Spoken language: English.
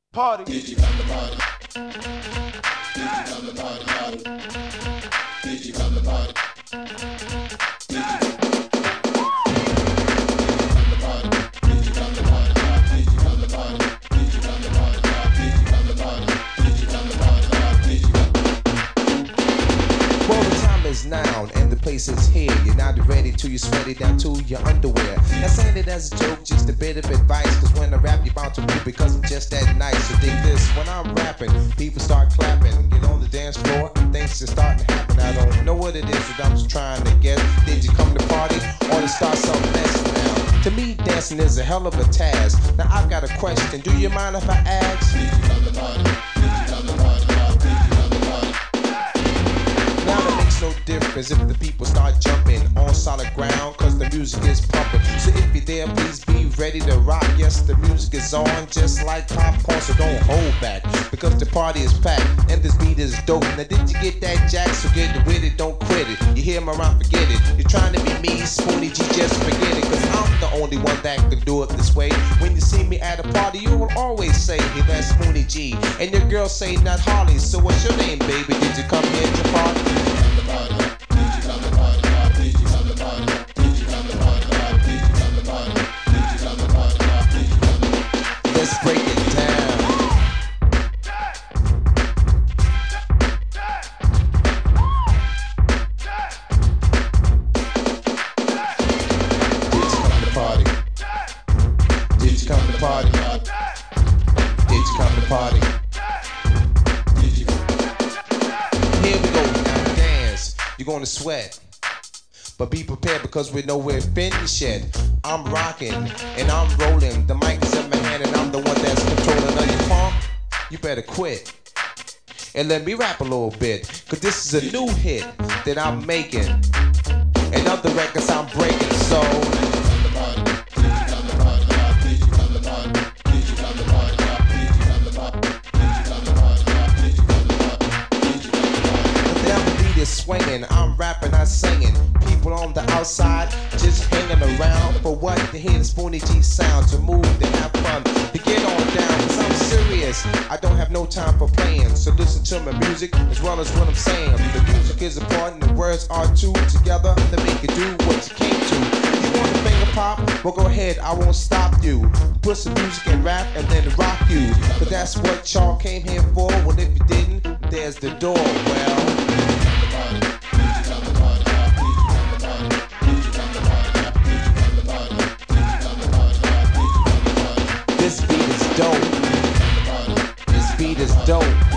Party. Did you come to party? Did you come to party? Party? Did you come to party? Is now and the place is here. You're not ready till you sweat it down to your underwear. Not saying it as a joke, just a bit of advice. Cause when I rap, you're bound to move because I'm just that nice. So dig this, when I'm rapping, people start clapping. Get on the dance floor, things just starting to happen. I don't know what it is, but I'm just trying to guess. Did you come to party or to start some mess now? To me, dancing is a hell of a task. Now I've got a question, do you mind if I ask? Did you come to party? Did you come to party? Now it makes no difference if the people start jumping on solid ground, cause the music is pumping. So if you're there, please be ready to rock. Yes, the music is on just like popcorn, so don't hold back, because the party is packed and this beat is dope. Now did you get that, Jack? So get with it, don't quit it. You hear me around, forget it. You're trying to be me, Spoonie G, just forget it, cause I'm the only one that can do it this way. When you see me at a party, you will always say, hey, that's Spoonie G. And your girl say, not Holly. So what's your name, baby? Did you come here to party? Let's break it down. Did you come to party? Did you come to party? Did you come to party? Here we go, now dance. You're gonna sweat, but be prepared because we know we're finished yet. I'm rocking and I'm rolling. The mic is in my hand and I'm the one that's controlling. Are you punk? You better quit and let me rap a little bit, cause this is a new hit that I'm making and other records I'm breaking. So swinging, I'm rapping, I'm singing. People on the outside just hanging around for what? To hear the Spoonie G sound, to move, to have fun, to get on down. Cause I'm serious, I don't have no time for playing. So listen to my music as well as what I'm saying. The music is important, the words are two together to make you do what you came to. You want a finger pop? Well go ahead, I won't stop you. Put some music and rap and then rock you. But that's what y'all came here for. Well if you didn't, there's the door. Well, this beat is dope. This beat is dope.